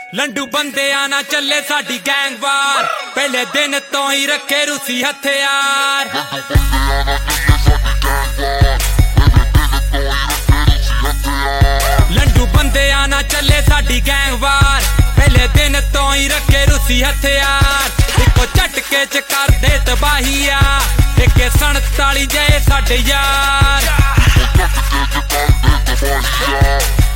लंडू बंदियां ना चले साडी गैंग वार, पहले दिन तो ही रखे रूसी हथियार। लंडू बंदियां ना चले साडी गैंग वार, पहले दिन तो ही रखे रूसी हथियार। इको झटके च कर दे तबाहिया, एक 47 जय साडे यार।